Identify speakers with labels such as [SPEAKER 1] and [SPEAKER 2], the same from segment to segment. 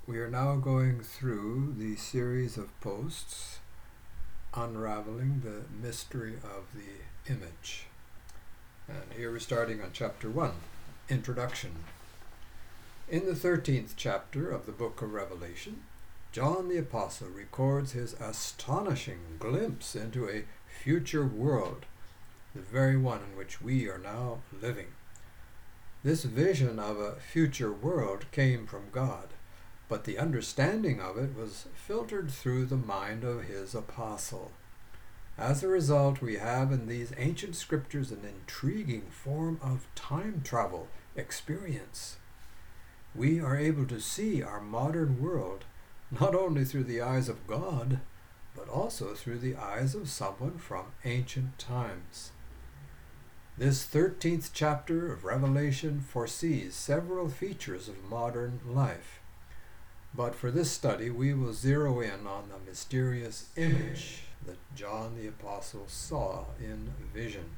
[SPEAKER 1] We are now going through the series of posts unraveling the mystery of the image. And here we're starting on chapter 1, Introduction. In the 13th chapter of the book of Revelation, John the Apostle records his astonishing glimpse into a future world, the very one in which we are now living. This vision of a future world came from God, but the understanding of it was filtered through the mind of his apostle. As a result, we have in these ancient scriptures an intriguing form of time travel experience. We are able to see our modern world not only through the eyes of God, but also through the eyes of someone from ancient times. This 13th chapter of Revelation foresees several features of modern life. But for this study, we will zero in on the mysterious image that John the Apostle saw in vision.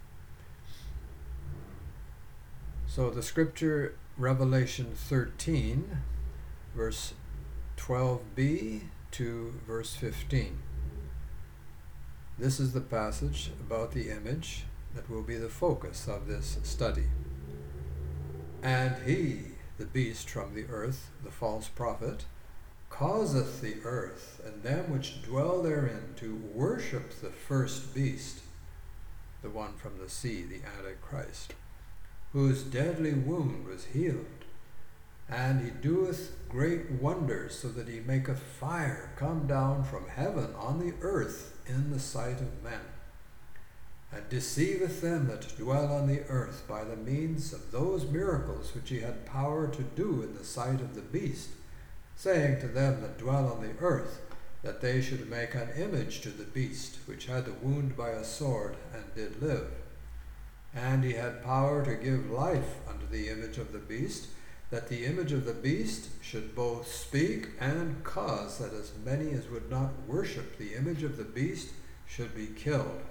[SPEAKER 1] So the scripture, Revelation 13, verse 12b to verse 15. This is the passage about the image that will be the focus of this study. And he, the beast from the earth, the false prophet, causeth the earth and them which dwell therein to worship the first beast, the one from the sea, the Antichrist, whose deadly wound was healed. And he doeth great wonders, so that he maketh fire come down from heaven on the earth in the sight of men, and deceiveth them that dwell on the earth by the means of those miracles which he had power to do in the sight of the beast, saying to them that dwell on the earth, that they should make an image to the beast, which had the wound by a sword, and did live. And he had power to give life unto the image of the beast, that the image of the beast should both speak and cause that as many as would not worship the image of the beast should be killed.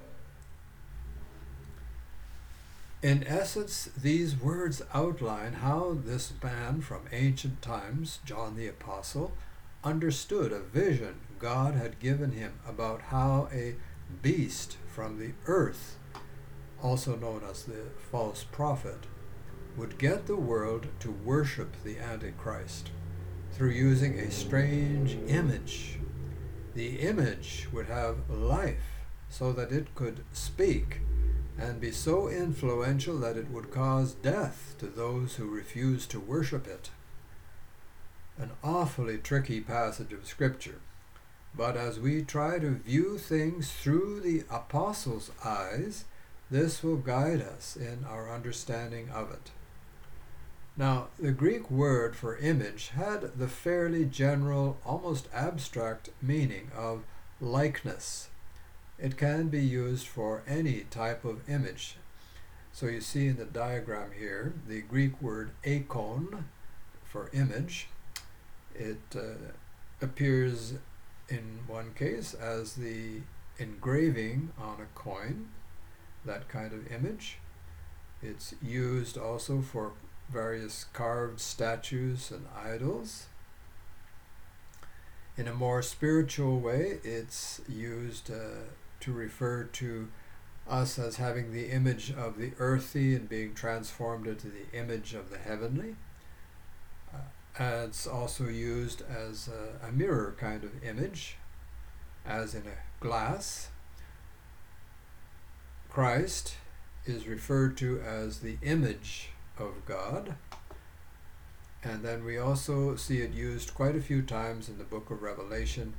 [SPEAKER 1] In essence, these words outline how this man from ancient times, John the Apostle, understood a vision God had given him about how a beast from the earth, also known as the false prophet, would get the world to worship the Antichrist through using a strange image. The image would have life so that it could speak, and be so influential that it would cause death to those who refuse to worship it. An awfully tricky passage of Scripture, but as we try to view things through the apostles' eyes, this will guide us in our understanding of it. Now, the Greek word for image had the fairly general, almost abstract meaning of likeness. It can be used for any type of image. So you see in the diagram here, the Greek word eikon for image. It appears in one case as the engraving on a coin, that kind of image. It's used also for various carved statues and idols. In a more spiritual way, it's used to refer to us as having the image of the earthy and being transformed into the image of the heavenly. It's also used as a mirror kind of image, as in a glass. Christ is referred to as the image of God. And then we also see it used quite a few times in the book of Revelation.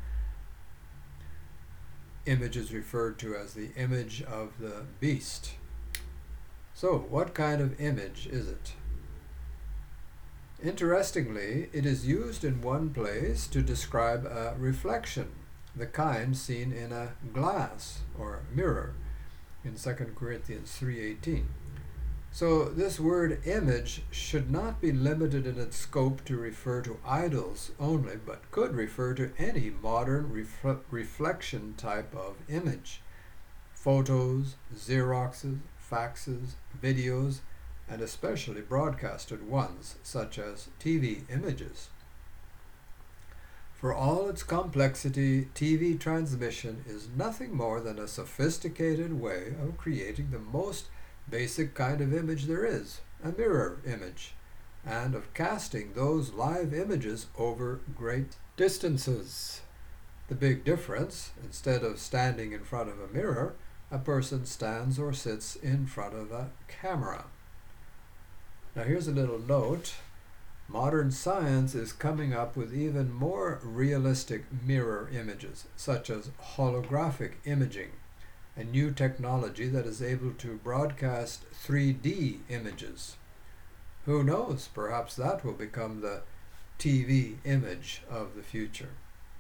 [SPEAKER 1] Image is referred to as the image of the beast. So, what kind of image is it? Interestingly, it is used in one place to describe a reflection, the kind seen in a glass or mirror, in 2 Corinthians 3:18. So this word image should not be limited in its scope to refer to idols only, but could refer to any modern reflection type of image. Photos, Xeroxes, faxes, videos, and especially broadcasted ones, such as TV images. For all its complexity, TV transmission is nothing more than a sophisticated way of creating the most basic kind of image there is, a mirror image, and of casting those live images over great distances. The big difference, instead of standing in front of a mirror, a person stands or sits in front of a camera. Now here's a little note. Modern science is coming up with even more realistic mirror images, such as holographic imaging, a new technology that is able to broadcast 3D images. Who knows, perhaps that will become the TV image of the future.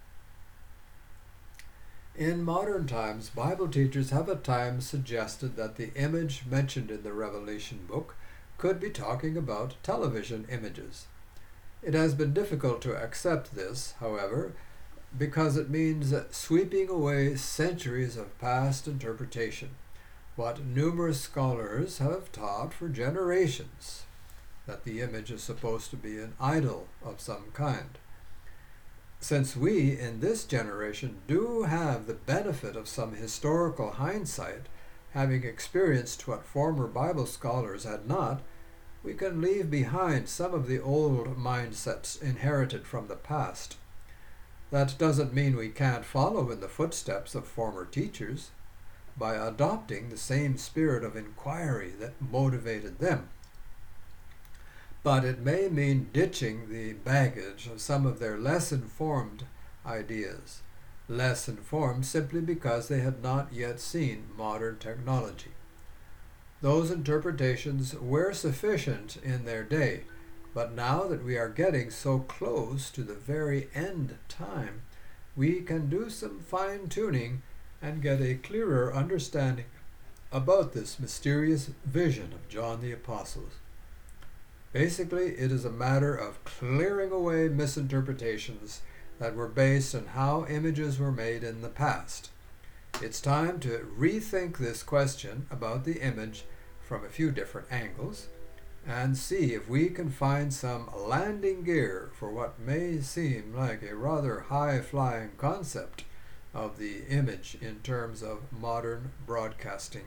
[SPEAKER 1] In modern times, Bible teachers have at times suggested that the image mentioned in the Revelation book could be talking about television images. It has been difficult to accept this, however, because it means sweeping away centuries of past interpretation, what numerous scholars have taught for generations, that the image is supposed to be an idol of some kind. Since we in this generation do have the benefit of some historical hindsight, having experienced what former Bible scholars had not, we can leave behind some of the old mindsets inherited from the past. That doesn't mean we can't follow in the footsteps of former teachers by adopting the same spirit of inquiry that motivated them. But it may mean ditching the baggage of some of their less informed ideas, less informed simply because they had not yet seen modern technology. Those interpretations were sufficient in their day, but now that we are getting so close to the very end time, we can do some fine-tuning and get a clearer understanding about this mysterious vision of John the Apostle. Basically, it is a matter of clearing away misinterpretations that were based on how images were made in the past. It's time to rethink this question about the image from a few different angles and see if we can find some landing gear for what may seem like a rather high-flying concept of the image in terms of modern broadcasting.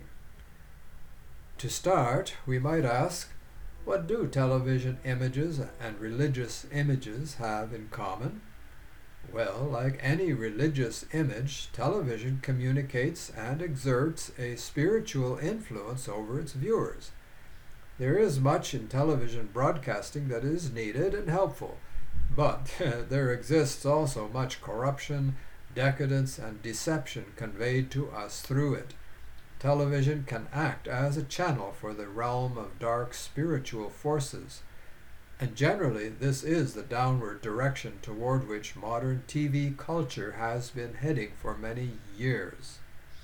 [SPEAKER 1] To start, we might ask, what do television images and religious images have in common? Well, like any religious image, television communicates and exerts a spiritual influence over its viewers. There is much in television broadcasting that is needed and helpful, but there exists also much corruption, decadence, and deception conveyed to us through it. Television can act as a channel for the realm of dark spiritual forces, and generally this is the downward direction toward which modern TV culture has been heading for many years.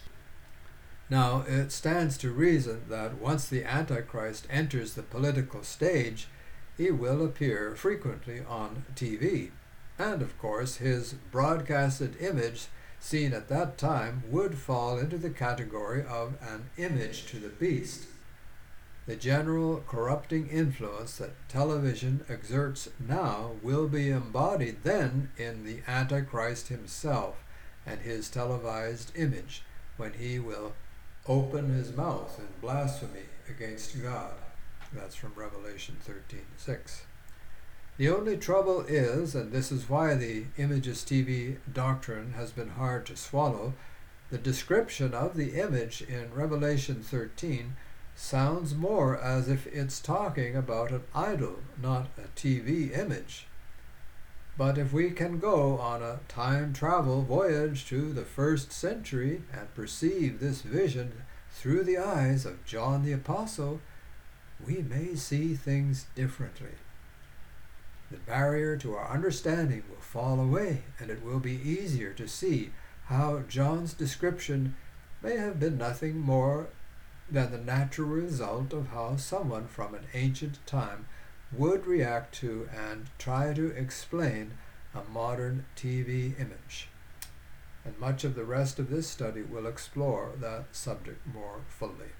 [SPEAKER 1] Now, it stands to reason that once the Antichrist enters the political stage, he will appear frequently on TV, and of course his broadcasted image seen at that time would fall into the category of an image to the beast. The general corrupting influence that television exerts now will be embodied then in the Antichrist himself and his televised image, when he will open his mouth in blasphemy against God. That's from Revelation 13:6. The only trouble is, and this is why the Images TV doctrine has been hard to swallow, the description of the image in Revelation 13 sounds more as if it's talking about an idol, not a TV image. But if we can go on a time travel voyage to the 1st century and perceive this vision through the eyes of John the Apostle, we may see things differently. The barrier to our understanding will fall away, and it will be easier to see how John's description may have been nothing more than the natural result of how someone from an ancient time would react to and try to explain a modern TV image. And much of the rest of this study will explore that subject more fully.